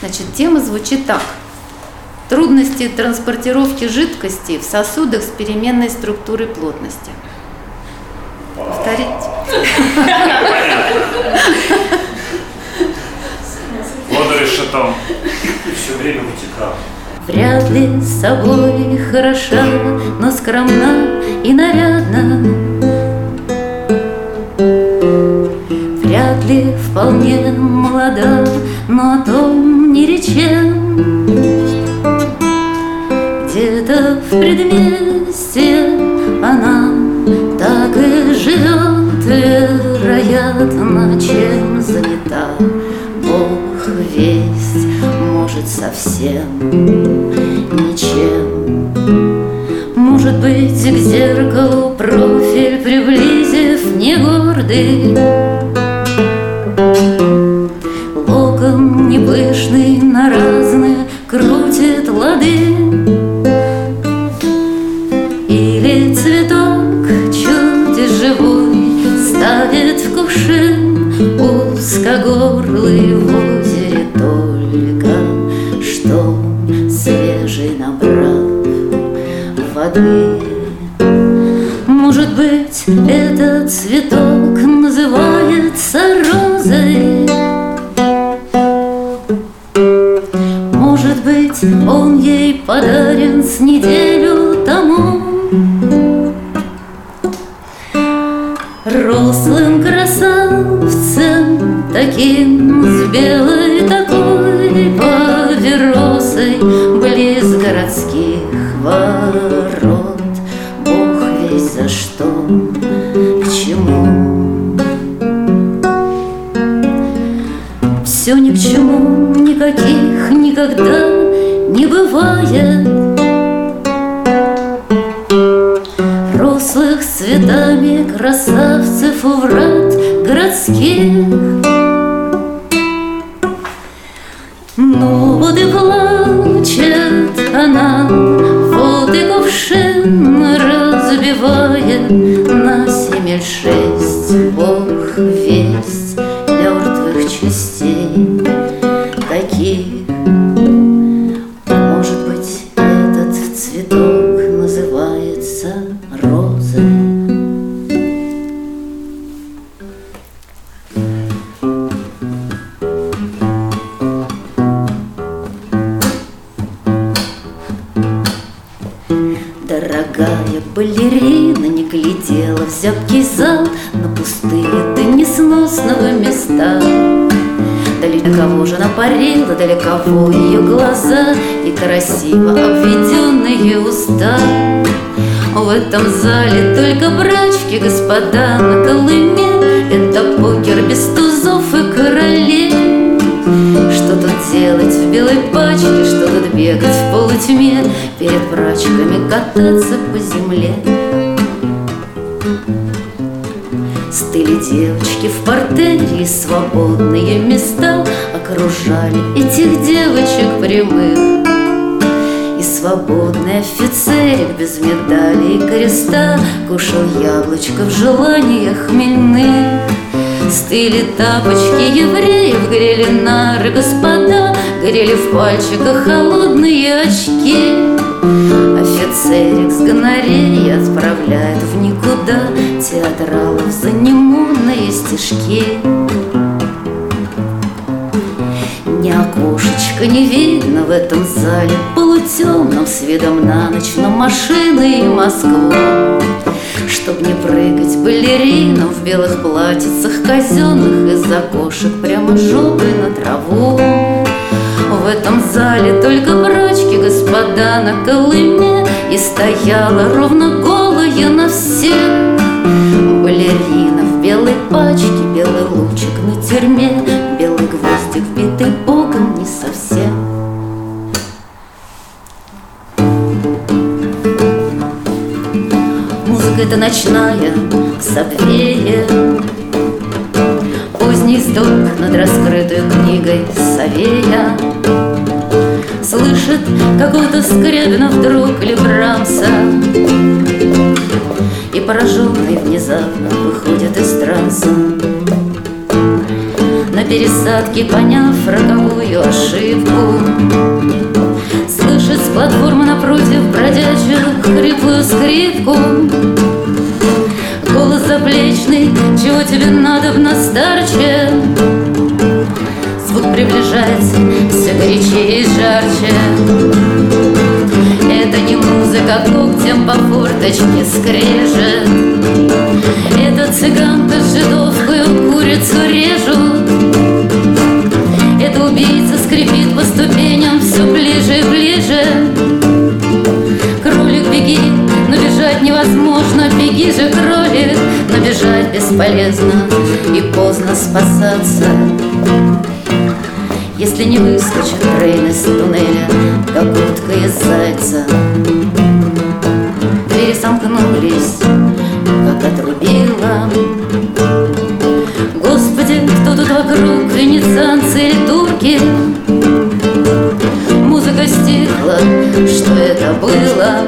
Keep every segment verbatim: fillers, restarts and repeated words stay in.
Значит, тема звучит так. Трудности транспортировки жидкости в сосудах с переменной структурой плотности. Повторить? Воду решетом. И все время вытекал. Вряд ли с собой хороша, но скромна и нарядна. Вряд ли вполне молода, но о том не речем. Где-то в предместье она так и живет, вероятно, чем занята. Бог весть, может, совсем ничем. Может быть, к зеркалу профиль приблизив не гордый, локон непышный на разные крутит лады. Или цветок чуть живой ставит в кувшин узкогорлый в озере только что свежий набрав воды. Может быть, этот цветок называется розой. Может быть, он ей подарен с неделю тому. Рослым красавцем, таким с белой такой папиросой, близ городских ворот. Бог весь за что, к чему. Все ни к чему, никаких никогда не бывает. Рослых с цветами красавцев у врат городских. Ну вот и плачет она, вот и кувшин разбивает на семь или шесть, Бог весть, мертвых частей таких. Может быть, этот цветок называется розой. Дорогая балерина не глядела в зябкий зал на пустые до несносного места. Далеко кого же она парила, далеко ее глаза и красиво обведенные уста. В этом зале только брачки, господа, на Колыме. Это покер без тузов и королей. Что тут делать в белой пачке, что тут бегать в полутьме, перед брачками кататься по земле. Стыли девочки в портере, и свободные места окружали этих девочек прямых. И свободный офицерик без медали и креста кушал яблочко в желаниях хмельных. Стыли тапочки евреев, грели нары господа, горели в пальчиках холодные очки. Офицерик с гонореей отправляет в никуда театралов за немудные стишки. Ни окошечка не видно в этом зале полутемном, с видом на ночь на машины и Москву. Чтоб не прыгать балеринам в белых платьицах казенных из окошек прямо жопой на траву. В этом зале только брачки, господа, на Колыме, и стояла ровно голая на всех балерина в белой пачке, белый лучик на тюрьме, белый гвоздик, вбитый богом не совсем. Музыка эта ночная, сабвея, поздний вздох над раскрытой книгой Савея. Слышит какого-то Скрябина вдруг или Брамса, и пораженный внезапно выходит из транса. На пересадке, поняв роковую ошибку, слышит с платформы напротив бродячую хриплую скрипку. Голос заплечный: чего тебе надобно, старче? Звук приближается все горячее и жарче. Это не музыка, когтем по форточке скрежет. Это цыганка с жидовкою курицу режут. Это убийца скрипит по ступеням все ближе и ближе. Кролик, беги, но бежать невозможно. Беги же, кролик, но бежать бесполезно и поздно спасаться. Если не выскочит Рейн из туннеля, как утка из зайца. Двери сомкнулись, как отрубило. Господи, кто тут вокруг, венецианцы или турки? Музыка стихла, что это было?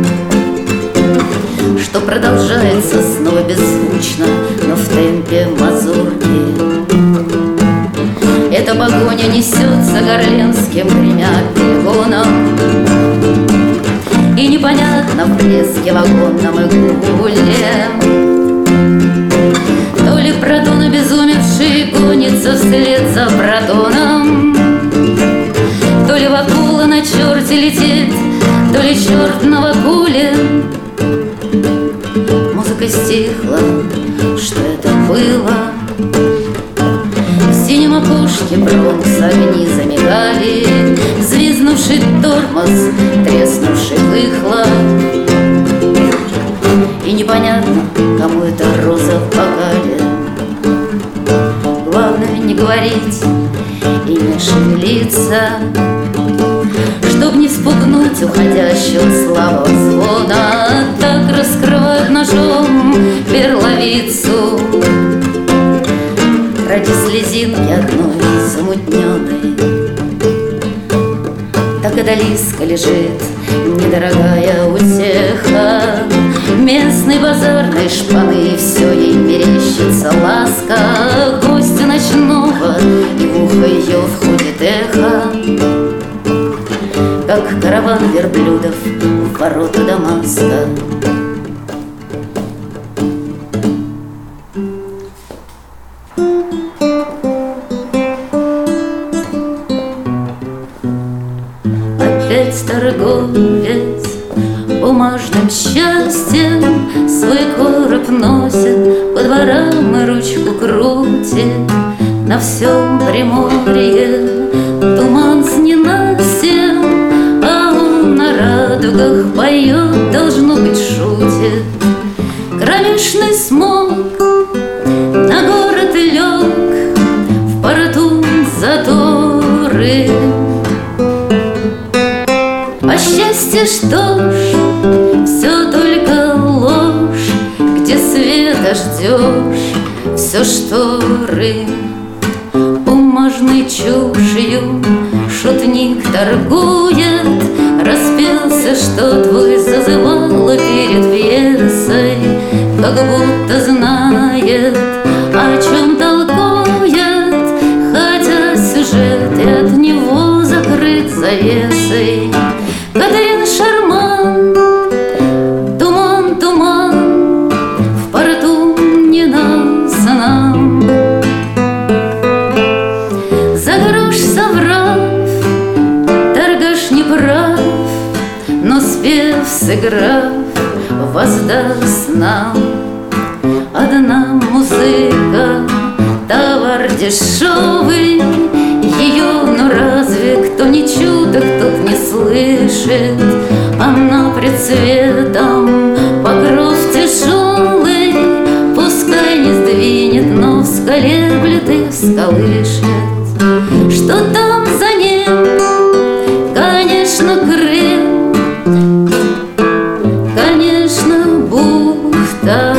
Что продолжается снова беззвучно, но в темпе мазурки. Эта погоня несется горленским, гремя перегоном. И непонятно в блеске вагонном и гуле, то ли протон обезумевший гонится вслед за протоном, то ли вакула на черте летит, то ли черт на вакуле. Музыка стихла, что это было? В синем окошке Бронкс огни замигали, взвизнувший тормоз, треснувший выхлоп. И непонятно, кому эта роза в бокале. Главное не говорить и не шевелиться, чтоб не спугнуть уходящего слабого звона. Так раскрывают ножом перловицу ради слезинки одной замутненной. Так одолиска лежит, недорогая утеха. Местной базарной шпаны все ей мерещится ласка гостя ночного, и в ухо ее входит эхо, как караван верблюдов в ворота Дамаска. Опять торговец бумажным счастьем свой короб носит, по дворам и ручку крутит. На всем Приморье туман с ненастьем, а он на радугах поет, должно быть, шутит. Кромешный смог на город лег, в порту заторы. А счастье, что ж, все только ложь, где света ждешь, все шторы. Бумажной чушью шутник торгует, распелся, что твой зазывало перед пьесой, как будто знает, о чем толкует, хотя сюжет и от него закрыт завесой. Катерин Шарман, туман, туман, в порту не нас нам. За грош соврав, торгаш не прав, но спев сыграв, воздаст нам. Одна музыка, товар дешевый, ее, ну разве кто не чудо, тот не слышит. Она пред светом, покров тяжелый, пускай не сдвинет, но всколеблет и всколышет. Что там за ним? Конечно, Крым, конечно, бухта.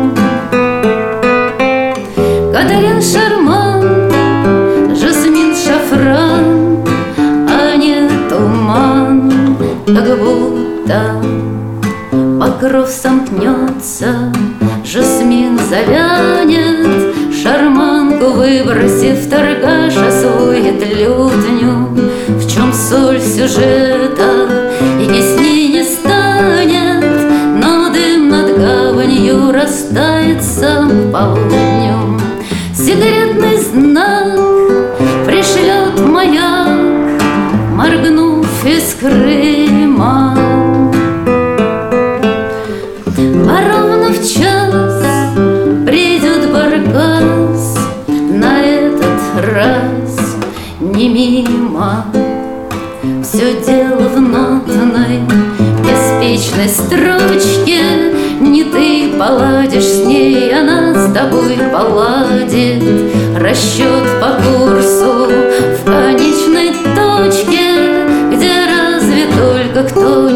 Катерин Шарман, жасмин, шафран, а не туман, как будто покров сомкнется, жасмин завянет, шарманку вы выбросив торгаша свой лютню. В чем соль сюжета, и ясней не станет, но дым над гаванью растает сам к полудню. Сигаретный знак пришлет маяк, моргнув из Крыма. А ровно в час придет баркас, на этот раз не мимо. Все дело в нотной, беспечной строчке. Не ты поладишь с ней, она с тобой поладит. Расчет по курсу в конечной точке, где разве только кто